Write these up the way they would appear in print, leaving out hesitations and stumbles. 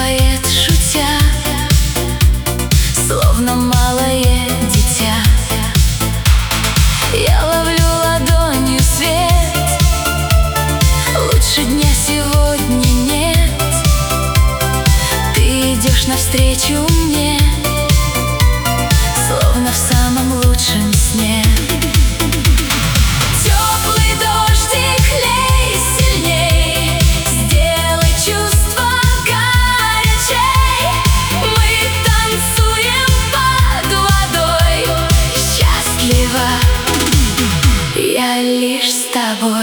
улыбает, шутя, словно малое дитя. Я ловлю ладонью свет, лучше дня сегодня нет. Ты идешь навстречу мне, словно в самом лучшем сне. Теплый дождик, лей сильней, сделай чувства горячей. Мы танцуем под водой, счастливо я лишь с тобой.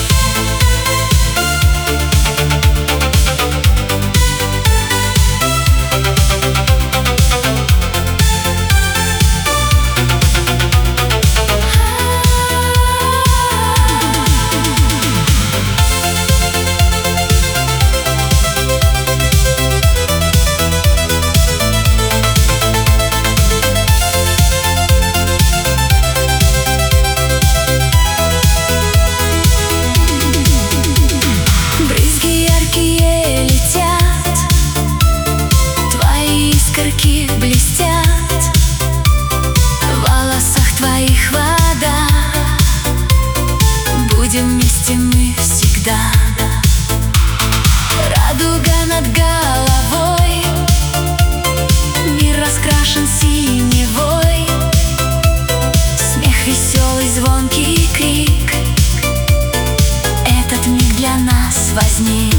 Блестят в волосах твоих вода. Будем вместе мы всегда. Радуга над головой, мир раскрашен синевой. Смех, веселый, звонкий крик, этот миг для нас возник.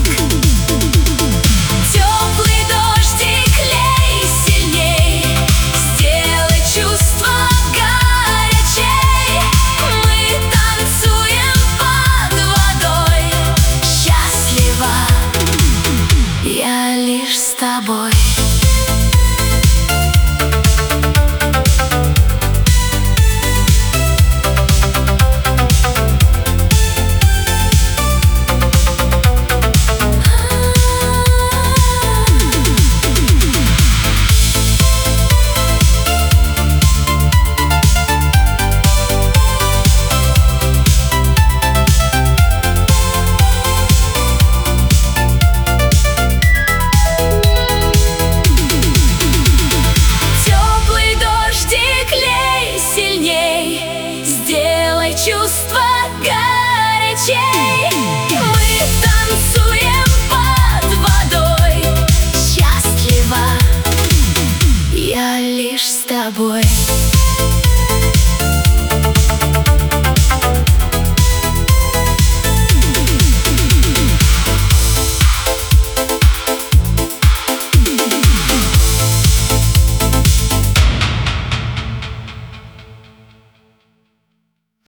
Я лишь с тобой.